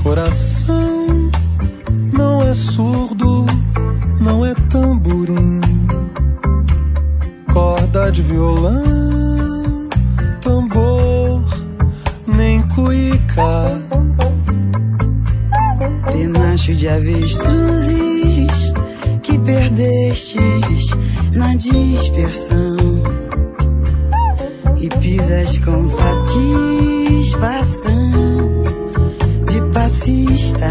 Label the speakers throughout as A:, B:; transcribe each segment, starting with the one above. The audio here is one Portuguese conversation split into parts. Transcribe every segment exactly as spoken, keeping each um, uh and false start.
A: Coração não é surdo, não é tamborim, corda de violão, tambor, nem cuíca.
B: Penacho de avestruzes que perdestes na dispersão e pisas com satisfação de passista.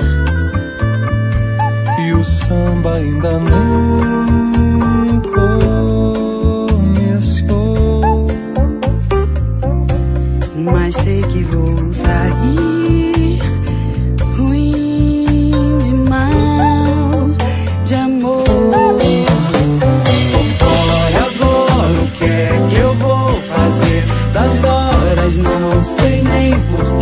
A: E o samba ainda nem começou,
B: mas sei que vou sair ruim de mal, de amor.
A: Tô fora agora, o que é que eu vou fazer? Das horas não sei nem por